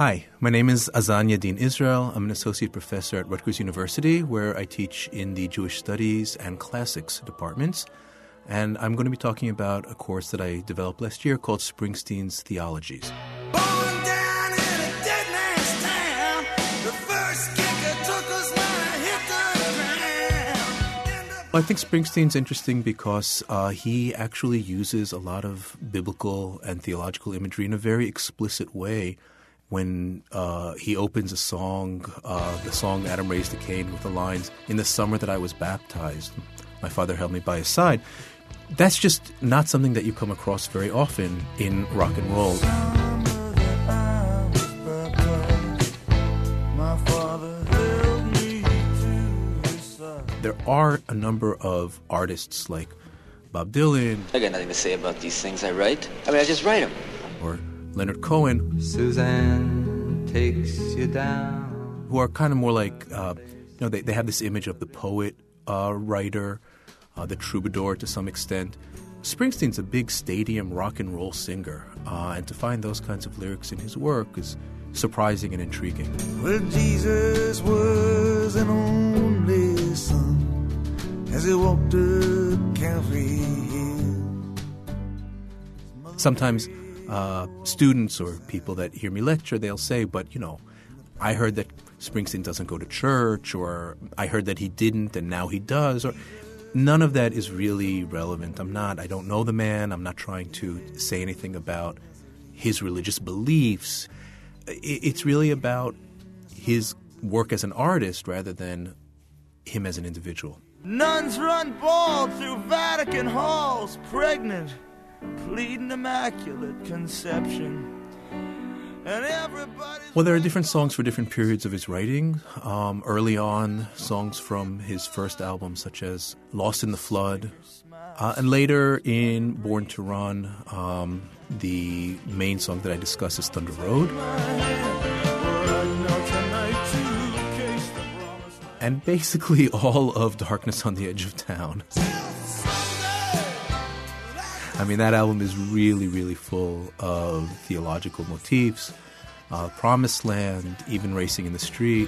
Hi, my name is Azan Yadin Israel. I'm an associate professor at Rutgers University, where I teach in the Jewish Studies and Classics departments. And I'm going to be talking about a course that I developed last year called Springsteen's Theologies. I think Springsteen's interesting because he actually uses a lot of biblical and theological imagery in a very explicit way when he opens a song, the song Adam Raised a Cain, with the lines, "In the summer that I was baptized, my father held me by his side." That's just not something that you come across very often in rock and roll. There are a number of artists like Bob Dylan. I got nothing to say about these things I write. I just write them. Or Leonard Cohen. Suzanne takes you down. Who are kind of more like, they have this image of the poet, writer, the troubadour to some extent. Springsteen's a big stadium rock and roll singer, and to find those kinds of lyrics in his work is surprising and intriguing. Well, Jesus was an only son as he walked up Calvary Hill. Sometimes students or people that hear me lecture, they'll say, but, I heard that Springsteen doesn't go to church, or I heard that he didn't and now he does, or none of that is really relevant. I don't know the man. I'm not trying to say anything about his religious beliefs. It's really about his work as an artist rather than him as an individual. Nuns run bald through Vatican halls, pregnant, pleading immaculate conception. And Well, there are different songs for different periods of his writing. Early on, songs from his first album, such as Lost in the Flood. And later in Born to Run, the main song that I discuss is Thunder Road. And basically all of Darkness on the Edge of Town. That album is really, really full of theological motifs. Promised Land, even Racing in the Street.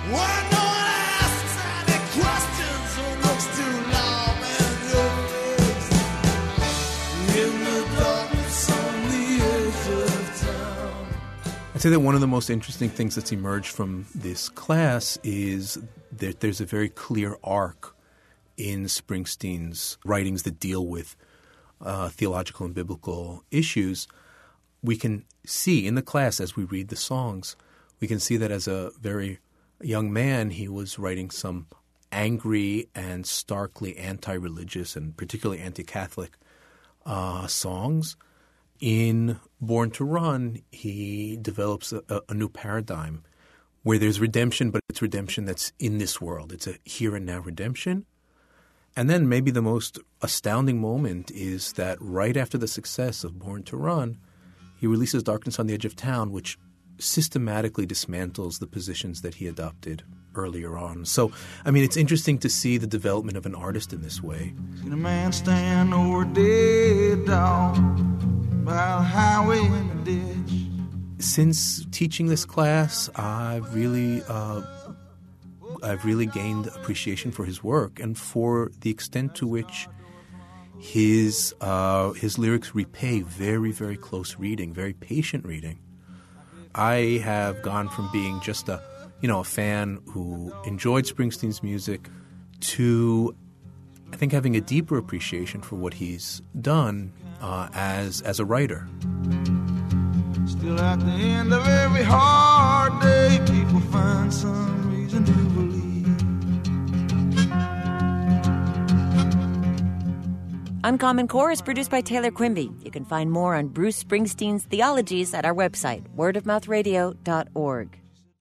I'd say that one of the most interesting things that's emerged from this class is that there's a very clear arc in Springsteen's writings that deal with theological and biblical issues. We can see in the class as we read the songs, we can see that as a very young man, he was writing some angry and starkly anti-religious and particularly anti-Catholic songs. In Born to Run, he develops a new paradigm where there's redemption, but it's redemption that's in this world. It's a here and now redemption. And then maybe the most astounding moment is that right after the success of Born to Run, he releases Darkness on the Edge of Town, which systematically dismantles the positions that he adopted earlier on. So, it's interesting to see the development of an artist in this way. Seen a man stand over a dead dog by the highway in the ditch. Since teaching this class, I've really gained appreciation for his work and for the extent to which his lyrics repay very, very close reading, very patient reading. I have gone from being just a fan who enjoyed Springsteen's music to, I think, having a deeper appreciation for what he's done as a writer. Still at the end of every hard day, people find some reason to believe. Uncommon Core is produced by Taylor Quimby. You can find more on Bruce Springsteen's Theologies at our website, wordofmouthradio.org.